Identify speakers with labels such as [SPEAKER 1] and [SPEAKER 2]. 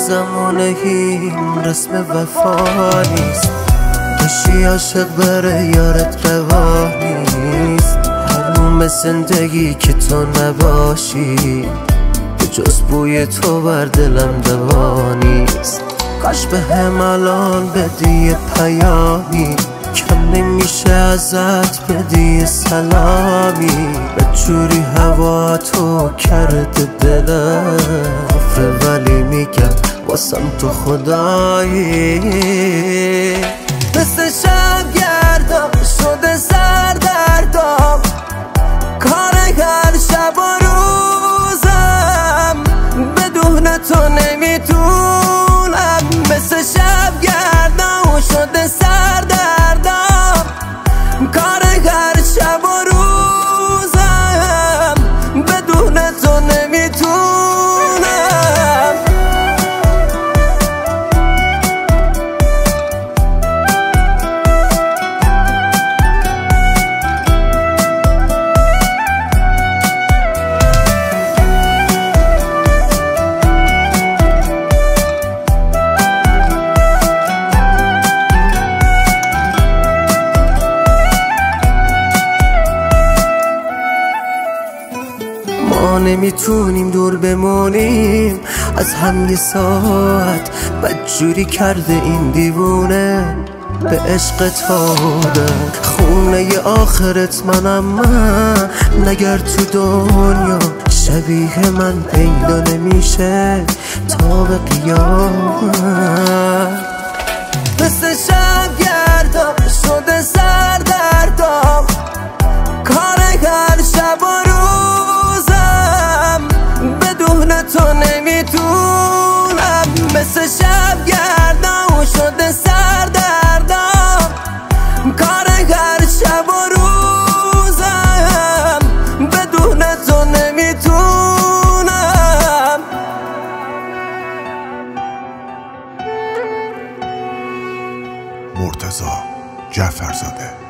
[SPEAKER 1] زمانه این رسم وفا نیست. باشی عاشق برای یارت روا نیست. حروم زندگی که تو نباشی، به جز بوی تو بر دلم دوا نیست. کاش به هم الان بدی پیامی، کم نمیشه ازت بدی سلامی. به جوری هوا تو کرده دلم کفر، ولی میگم واسم تو خدایی. مثل شب گردم شده سردردم، کار هر شب و روزم بدون تو نمیتونم. مثل شب گردم شده سردردم، کار هر شب و روزم بدون تو نمیتونم. ما نمیتونیم دور بمونیم از هم یه ساعت، بدجوری کرده این دیوونه به عشق تاده. خونه آخرت منم من، نگر تو دنیا شبیه من پیدا نمیشه تا به قیامت. مثل شب گردم شده سردردم، کار هر شب و تو نمیتونم. مثل شب گردم شده سردردم، کار هر شب و روزم بدون تو نمیتونم.
[SPEAKER 2] مرتضی جعفرزاده.